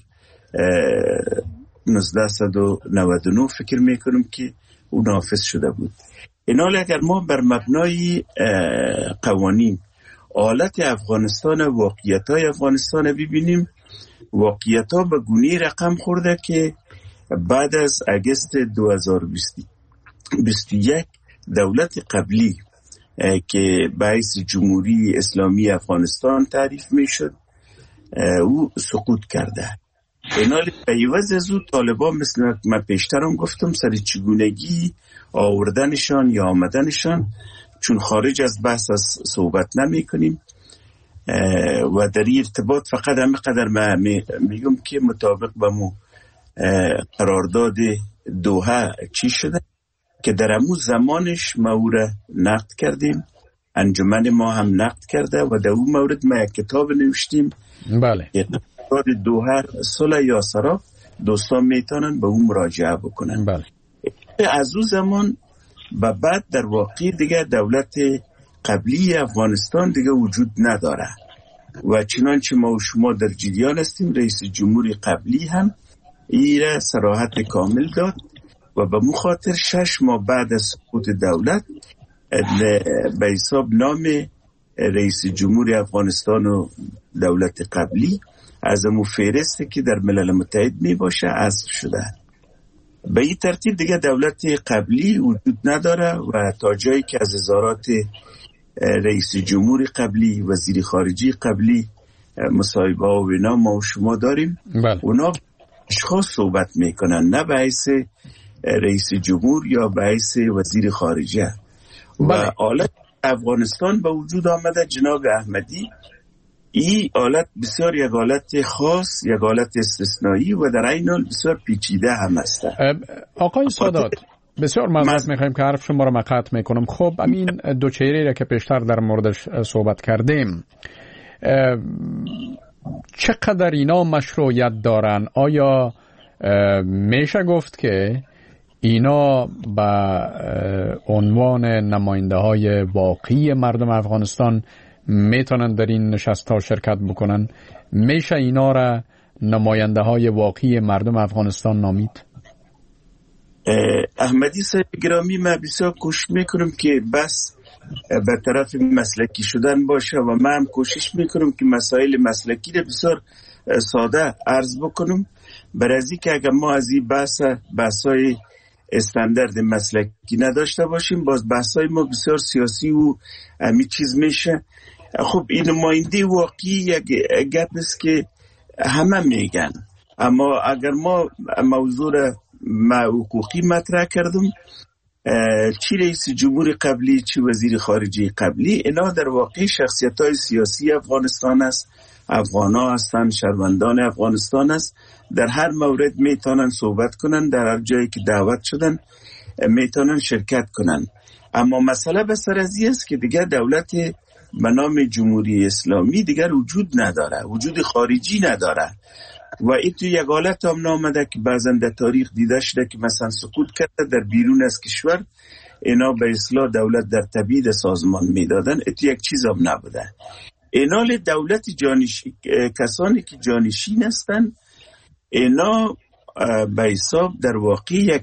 نوزده نود و نه فکر میکنم که او نافذ شده بود. این حال اگر ما بر مبنای قوانین حالت افغانستان و واقعیت های افغانستان ببینیم، واقعیت ها به گونه رقم خورده که بعد از اگست دو هزار و بیست و یک دولت قبلی که باعث جمهوری اسلامی افغانستان تعریف می شد او سقوط کرده. این حال پیوز از او طالبان مثل من پیشترم گفتم سر چگونگی آوردنشان یا آمدنشان، چون خارج از بحث از صحبت نمی کنیم و در این ارتباط فقط همه قدر من میگم که مطابق با مو قرارداد دوحه چی شده که در همون زمانش ما او را نقد کردیم، انجمن ما هم نقد کرده و در اون مورد ما یک کتاب نوشتیم. بله. قرارداد دوحه صلح یا سراب، دوستان میتونن به اون مراجعه بکنن. بله. از اون زمان و بعد در واقع دیگه دولت قبلی افغانستان دیگه وجود نداره و چنانچه ما و شما در جریان هستیم، رئیس جمهور قبلی هم این را صراحت کامل داد و به مخاطر شش ماه بعد از سقوط دولت به حساب نام رئیس جمهور افغانستان و دولت قبلی از امو فهرستی که در ملل متحد می باشه حذف شده. به این ترتیب دیگه دولت قبلی وجود نداره و تا جایی که از وزارات رئیس جمهور قبلی، وزیر خارجه قبلی مصاحبه و اینا ما و شما داریم، بله. اونا اشخاص صحبت میکنن، نه به حیث رئیس جمهور یا به حیث وزیر خارجه. بله. و حالت افغانستان به وجود آمده جناب احمدی، این حالت بسیار یک حالت خاص، یک حالت استثنایی و در این حال بسیار پیچیده هم است. آقای سادات بسیار معذرت میخوایم که حرف شما رو مقطع میکنم. خب همین دو چهره را که پیشتر در موردش صحبت کردیم، چقدر اینا مشروعیت دارن؟ آیا میشه گفت که اینا به عنوان نماینده های واقعی مردم افغانستان میتونن در این نشست ها شرکت بکنن؟ میشه اینا را نماینده های واقعی مردم افغانستان نامید؟ احمدی صاحب گرامی، من بسیار کوشش میکنم که بس به طرف مسلکی شدن باشه و من هم کوشش میکنم که مسائل مسلکی را بسیار ساده عرض بکنم، برای از این که اگر ما از این بحث بحثای استاندارد مسلکی نداشته باشیم، باز بحثای ما بسیار سیاسی و همی چیز میشه. خب این نماینده واقعی یک گپ است که همه میگن، اما اگر ما موضوع را حقوقی مطرح کردم، چی رئیس جمهور قبلی چی وزیر خارجه قبلی، اینا در واقع شخصیت های سیاسی افغانستان است، افغان ها هستن، شهروندان افغانستان است، در هر مورد میتونن صحبت کنن، در هر جایی که دعوت شدن میتونن شرکت کنن. اما مسئله به سر از این است که دیگر دولت به نام جمهوری اسلامی دیگر وجود نداره، وجود خارجی نداره و این تو یک حالت هم نامده که بعضن در تاریخ دیده شده که مثلا سقوط کرده در بیرون از کشور، اینا به اصلاح دولت در تبعید سازمان میدادن، این یک چیز هم نبوده. اینا دولت جانشین، کسانی که جانشین هستن، اینا به حساب در واقع یک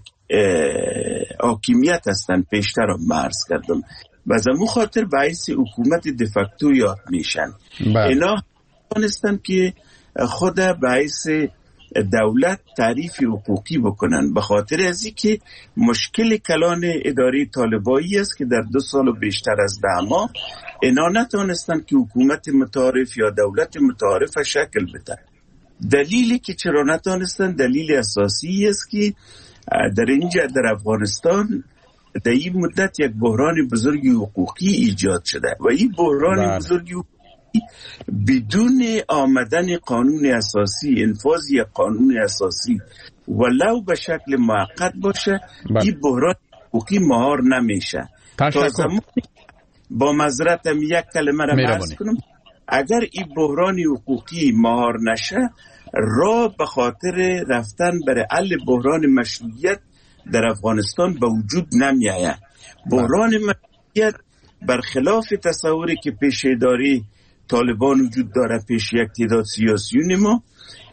حاکمیت هستن. پیشتر هم مرز کردم و زمون خاطر به حیث حکومت دفکتو یاد میشن. اینا هستن که خود به حیث دولت تعریف حقوقی بکنن، به خاطر از این که مشکل کلان اداره طالبایی است که در دو سال و بیشتر از ده ماه اینا نتونستن که حکومت متعارف یا دولت متعارف شکل بدن. دلیلی که چرا نتونستن، دلیل اساسی است که در اینجا در افغانستان در این مدت یک بحران بزرگی حقوقی ایجاد شده و این بحران بزرگی بدون آمدن قانون اساسی، انفاذ یک قانون اساسی ولو به شکل موقت باشه، این بحران حقوقی مهار نمیشه. با معذرت هم یک کلمه را عرض کنم، اگر این بحران حقوقی مهار نشه، راه به خاطر رفتن برای حل بحران مشروعیت در افغانستان به وجود نمیآید. بحران مشروعیت برخلاف تصوری که پیش اداره طالبان وجود داره، پیش یک تعداد سیاسیون ما،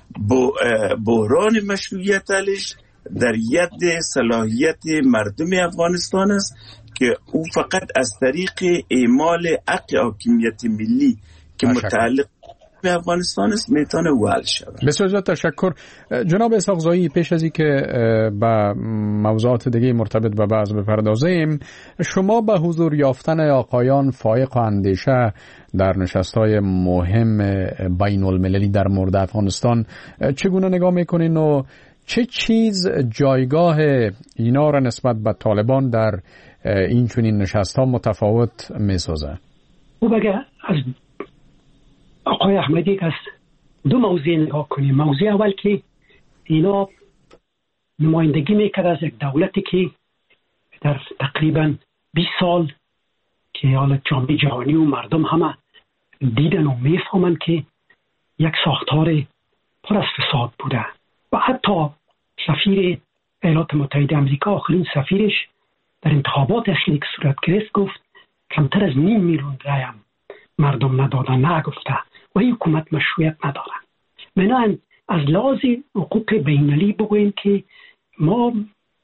بحران مشروعیت حلش در ید صلاحیت مردم افغانستان است که او فقط از طریق اعمال حق حاکمیت ملی که متعلق به افغانستان است میتونه حل شود. بسیار تشکر جناب اسحاق زایی. پیش از اینکه به موضوعات دیگه مرتبط به بعض بپردازیم، شما به حضور یافتن آقایان فائق و اندیشه در نشست‌های مهم بین المللی در مورد افغانستان چگونه نگاه میکنین و چه چیز جایگاه اینا را نسبت به طالبان در این چنین نشست‌ها متفاوت میسازه؟ او بگه از آقای احمدی که از دو موضوع نگاه کنیم. موضوع اول که اینا نمایندگی میکرد از یک دولتی که در تقریبا بیست سال که حالت جامعه جهانی و مردم همه دیدن و میفهمن که یک ساختار پر از فساد بوده و حتی سفیر ایالات متحده آمریکا، آخرین سفیرش در انتخابات اخیری که صورت گرفت گفت کمتر از نیم میلیون رایم مردم ندادن، نگفته و این حکومت مشروعیت نداره. من از لحاظ حقوق بین‌المللی بگوییم که ما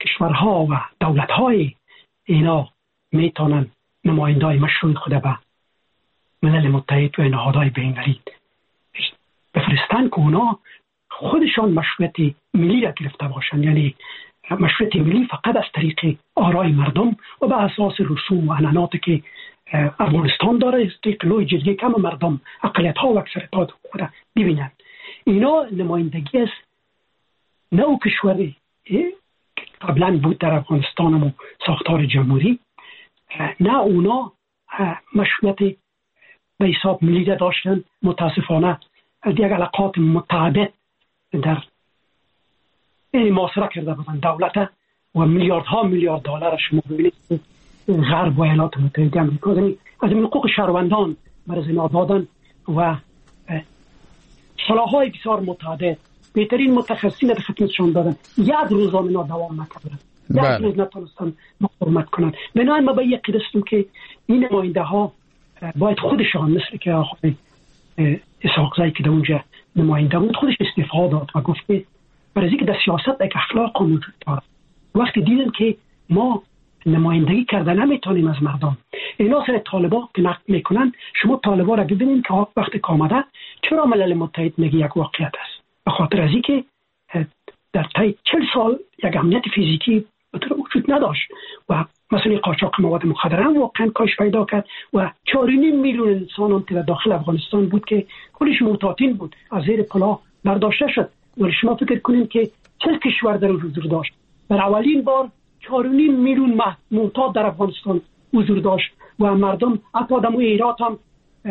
کشورها و دولت‌های اینا میتونن نمایندای مشروع خود به ملل متحد و نهادهای بین‌المللی بفرستن که اونا خودشان مشروعیت ملی را گرفته باشند. یعنی مشروعیت ملی فقط از طریق آرای مردم و به اساس رسوم و عنعناتی که افغانستان داره، از طریق نوع جزئی کم مردم اقلیت‌ها و اکثریت‌ها خود ببینند. اینا نمایندگی است نه او کشوری که قبلا بود در افغانستان و ساختار جمهوری، نه اونا مشروعیت به حساب ملی داشتن. متاسفانه از یک علاقات متعدد در این معاصره کرده بودن دولت و میلیاردها میلیارد دلار شما ببینید غرب و ایالات متحده آمریکا از این حقوق شهروندان برای زنا دادن و صلاح‌های بسیار متعدد بهترین متخصصین در خدمتشان دادن. یک روز هم اینا دوام نکردن، یک روز نتونستن مقاومت کنن. بنابراین ما به یک قدستیم که این نماینده ها باید خودشان مثل که آقای اسحاق زی که در اونجا نماینده بود خودش استعفا داد و گفت که برای اینکه در سیاست یک اخلاق موجود داره. وقتی دیدن که ما نمایندگی کرده نمیتونیم از مردم، اینا سر طالبا که نقد میکنن، شما طالبا را ببینید که وقتی که آمده چرا ملل متحد میگه یک واقعیت است؟ به خاطر از اینکه در طی چهل سال یک امنیت فیزیکی به طور وجود نداشت و مثلا قاچاق مواد مخدر هم واقعا کاش پیدا کرد و چهار و نیم میلیون انسان که در داخل افغانستان بود که کلش معتادین بود از زیر پلا برداشته شد. ولی شما فکر کنید که چه کشور در حضور داشت؟ در اولین بار چهار و نیم میلیون معتاد در افغانستان حضور داشت و مردم حتی در ایرات هم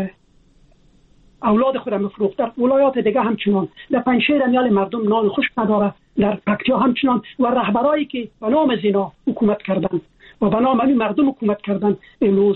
اولاد خودم فروخت. در ولایات دیگه همچنان، در پنجشیر امیال مردم نان خوش نداره، در پکتیا همچنان. و رهبرایی که به نام زنا حکومت کردن و به نام همین مردم حکومت کردن امروز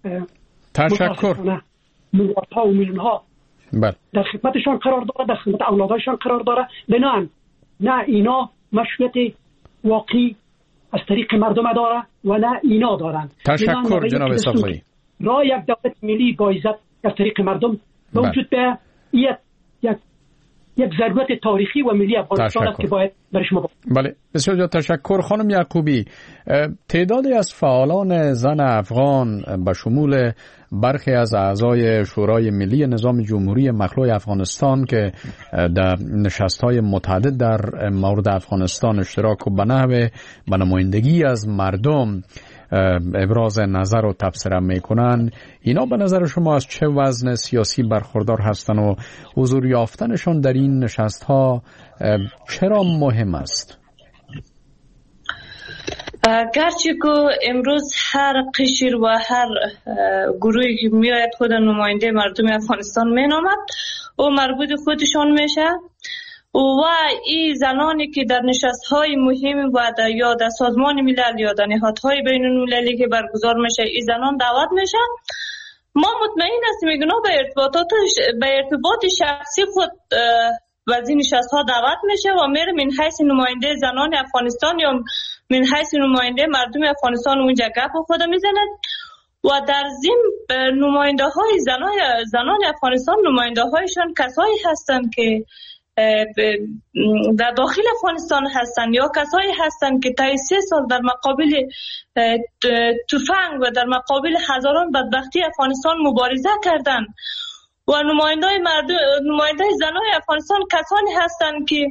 تشکر میلیاردها و میلیون ها بله در خدمتشان قرار داره، در خدمت اولادشان قرار داره. بنان نه اینا مشروعیت واقعی از طریق مردم داره و نه اینا دارن. تشکر جناب اسحاق زی. راه یک دولت ملی با عزت از طریق مردم به وجود به یک یک یک ضرورت تاریخی و ملی افغانستان است که باید برش ما. بله بسیار زیاد تشکر. خانم یعقوبی، تعدادی از فعالان زن افغان به شمول برخی از اعضای شورای ملی نظام جمهوری مخلوع افغانستان که در نشست‌های متعدد در مورد افغانستان اشتراک و به نحو به نمایندگی از مردم ابراز نظر و تبصره میکنن، اینا به نظر شما از چه وزن سیاسی برخوردار هستن و حضور یافتنشان در این نشست‌ها چرا مهم است؟ گرچه که امروز هر قشر و هر گروهی که میاید خود نماینده مردم افغانستان مینامد و مربوط خودشان میشه و این زنانی که در نشست‌های مهم و در یا در سازمان ملل یا در نهادهای بین المللی که برگزار میشه این زنان دعوت میشه، ما مطمئن هستیم میگن به ارتباطات به ارتباط شخصی خود و از این نشست‌ها دعوت میشه و میره من حیث نماینده زنان افغانستان یا من حیث نماینده مردم افغانستان اونجا گپ خود میزنه و در ضمن نماینده های زنان زنان افغانستان نماینده هایشان کسایی هستند که در داخل افغانستان هستند یا کسایی هستند که تا سه سال در مقابل تفنگ و در مقابل هزاران بدبختی افغانستان مبارزه کردند و نماینده مردم نماینده زنان افغانستان کسانی هستند که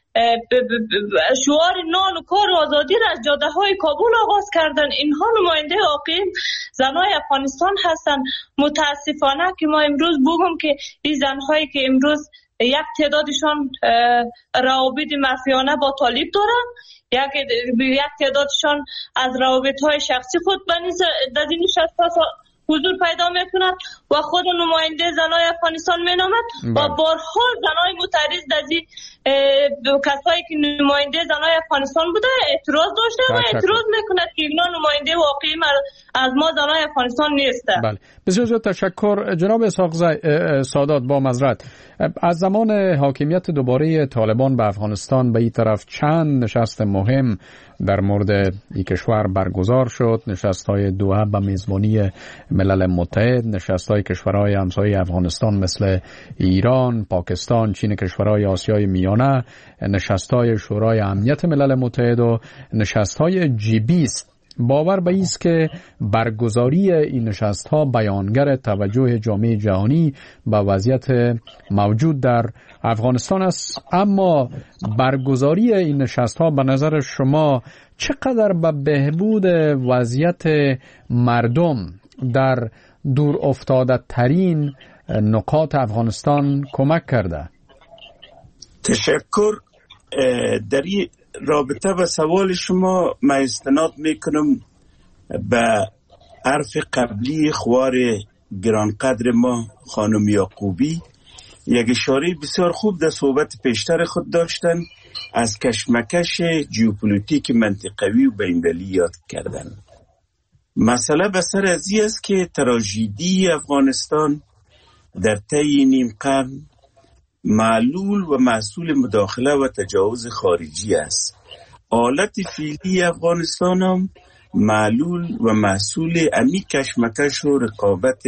شعار نان و کار و آزادی را از جاده های کابل آغاز کردن. اینها نماینده واقعی زنای افغانستان هستند. متاسفانه که ما امروز بگم که این زنهایی که امروز یک تعدادشان روابط مافیانه با طالب دارن، یک یک تعدادشان از روابط های شخصی خود بنیز در این نشست حضور پیدا میکنند و خود نماینده زنای افغانستان مینامد و بارها زنای معترض در این کسایی که نماینده زنای افغانستان بوده اعتراض داشته و اعتراض میکند که اینا نماینده واقعی از ما زنای افغانستان نیسته. بله بسیار زیاد تشکر. جناب اسحاق سادات، با معذرت، از زمان حاکمیت دوباره طالبان به افغانستان به این طرف چند نشست مهم در مورد این کشور برگزار شد. نشست‌های دوحه به میزبانی ملل متحد، نشست‌های کشورهای همسایه افغانستان مثل ایران، پاکستان، چین، کشورهای آسیای میانه، نشست‌های شورای امنیت ملل متحد و نشست‌های جی بیست. باور به ایست که برگزاری این نشست‌ها بیانگر توجه جامعه جهانی به وضعیت موجود در افغانستان است. اما برگزاری این نشست‌ها به نظر شما چقدر به بهبود وضعیت مردم در دور افتاده ترین نقاط افغانستان کمک کرده؟ تشکر. در این رابطه به سوال شما من استناد میکنم به حرف قبلی خوار گرانقدر ما خانم یعقوبی. یک اشاره بسیار خوب در صحبت پیشتر خود داشتن، از کشمکش ژئوپلیتیک منطقوی و بین‌المللی یاد کردن. مسئله به سر از این است که تراژدی افغانستان در طی نیم قرن معلول و مسئول مداخله و تجاوز خارجی است. حالت فعلی افغانستان هم معلول و مسئول امی کشمکش و رقابت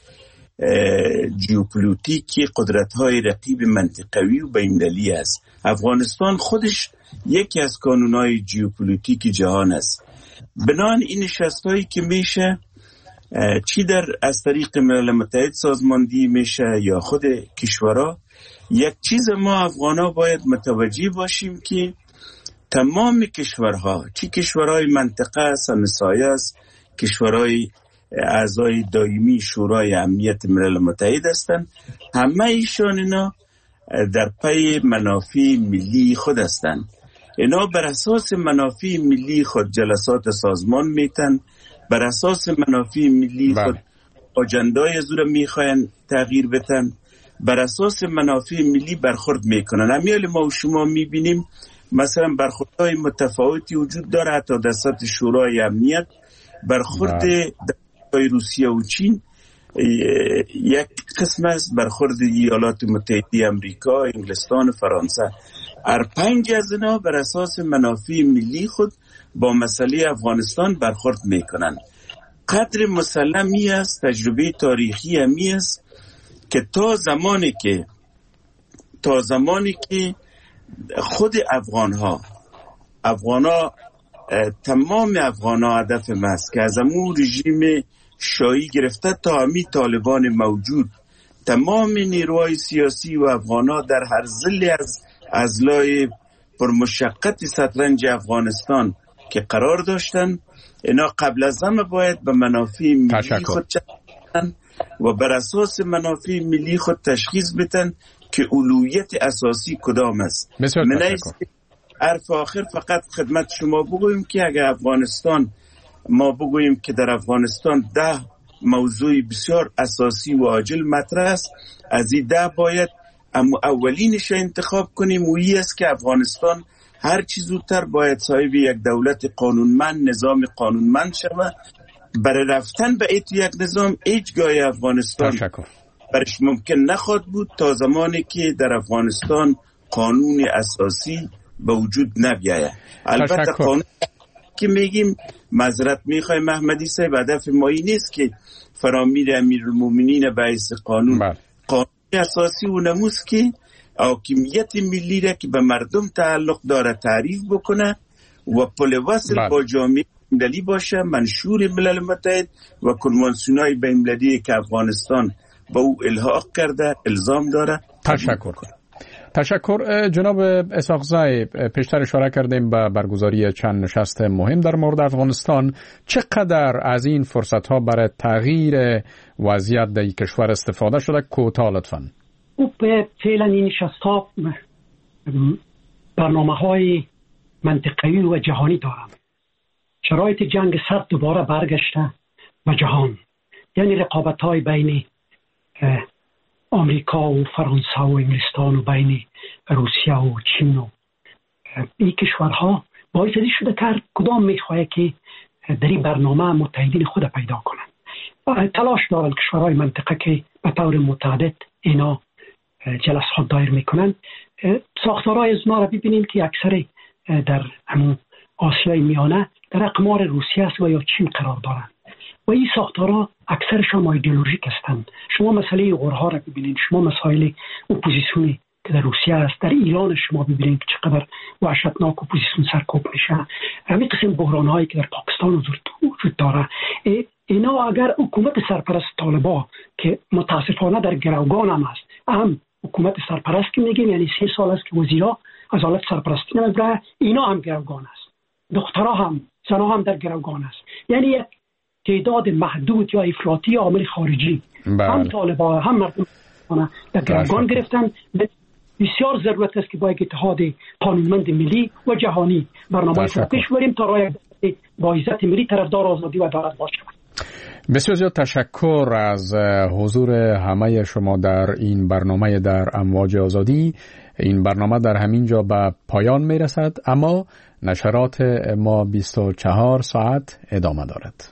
ژئوپلیتیکی قدرت‌های رقیب منطقوی و بین‌المللی است. افغانستان خودش یکی از کانون‌های ژئوپلیتیک جهان است. بنابراین این نشست‌هایی که میشه چی در از طریق ملل متحد سازماندهی میشه یا خود کشورها، یک چیز ما افغانا باید متوجه باشیم که تمام کشورها، چی کشورهای منطقه است، همسایه است، کشورهای اعضای دائمی شورای امنیت ملل متحد هستند، همه ایشان اینا در پی منافع ملی خود هستند. اینا بر اساس منافع ملی خود جلسات سازمان میتن، بر اساس منافع ملی خود اجندای زور میخواین تغییر بتن، بر اساس منافع ملی برخورد میکنن. امیال ما و شما میبینیم مثلا برخوردهای متفاوتی وجود داره، حتی در سطح شورای امنیت برخورد در روسیه و چین یک قسم است، برخورد ایالات متحده امریکا، انگلستان، فرانسه. هر پنج از اینا بر اساس منافع ملی خود با مسئله افغانستان برخورد میکنن. قدر مسلمی است، تجربه تاریخی همی است که تا زمانی که تا زمانی که خود افغان ها افغان ها تمام افغان ها هدف ماست که از امون رژیم شاهی گرفته تا همی طالبان موجود، تمام نیروهای سیاسی و افغان ها در هر ضلع از اضلاع پرمشقت شطرنج افغانستان که قرار داشتن، اینا قبل از همه باید به منافع ملی خود چندن و بر اساس منافع ملی خود تشخیص بدن که اولویت اساسی کدام است. من حرف آخر فقط خدمت شما بگویم که اگر افغانستان ما بگوییم که در افغانستان ده موضوع بسیار اساسی و عاجل مطرح است، از این ده باید اولینش انتخاب کنیم و این است که افغانستان هر چی زودتر باید صاحب یک دولت قانونمند، نظام قانونمند شود. برای رفتن به ایت یک نظام هیچگاه افغانستان برش ممکن نخواهد بود تا زمانی که در افغانستان قانون اساسی به وجود نبیاید. البته قانون که میگیم معذرت میخوایم محمدی صاحب، هدف ما این نیست که فرامیر امیرالمومنین باعث قانون بر. قانون اساسی و نموز که حاکمیت ملی را که به مردم تعلق داره تعریف بکنه و پل وصل با جامعه بین‌المللی باشه، منشور ملل متحد و کنوانسیون‌های بین‌المللی که افغانستان با او الحاق کرده الزام داره. تشکر تشکر جناب اسحاقزی. پیشتر اشاره کردیم به برگزاری چند نشست مهم در مورد افغانستان. چقدر از این فرصت‌ها برای تغییر وضعیت در این کشور استفاده شده؟ کوتاه لطفاً. فعلا این نشست‌ها برنامه‌های منطقه‌ای و جهانی دارند. شرایط جنگ سرد دوباره برگشته و جهان، یعنی رقابت‌های بین آمریکا و فرانسه و انگلستان و بین روسیه و چین و این کشورها باعث شده که کدام میخواهد که در این برنامه متحدین خود پیدا کنند. تلاش دارند کشورهای منطقه که به طور متعدد اینا جلسات دایر میکنند. ساختارهای از اونا را ببینیم که اکثر در همون آسیای میانه در اقمار روسیه است و یا چین قرار دارند و این ساختارها اکثرشان ایدئولوژیک هستند. شما مسئله غورها را ببینید، شما مسائل اپوزیسیونی که در روسیه است، در ایران شما ببینید که چقدر وحشتناک اپوزیسیون سرکوب میشه، همین قسم بحران هایی که در پاکستان وجود داره. اینا اگر حکومت سرپرست طالبان که متاسفانه در گروگان هم است، هم حکومت سرپرست که میگیم یعنی سه سال است که وزیرا از حالت سرپرستی نمیبره، اینا هم گروگان است، دخترها هم زنها هم در گروگان است. یعنی یک تعداد محدود یا افراطی عامل خارجی بله. هم طالبان هم مردم در گروگان گرفتن. بسیار ضرورت است که با یک اتحاد قانونمند ملی و جهانی برنامه پیش بریم تا راه با عزت ملی طرفدار آزادی و عدالت باشیم. بسیار زیاد تشکر از حضور همه شما در این برنامه در امواج آزادی. این برنامه در همین جا به پایان می رسد، اما نشرات ما بیست و چهار ساعت ادامه دارد.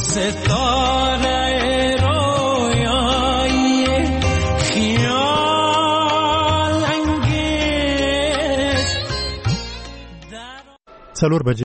ستاره رویایی خیال انگیز. څلور بجې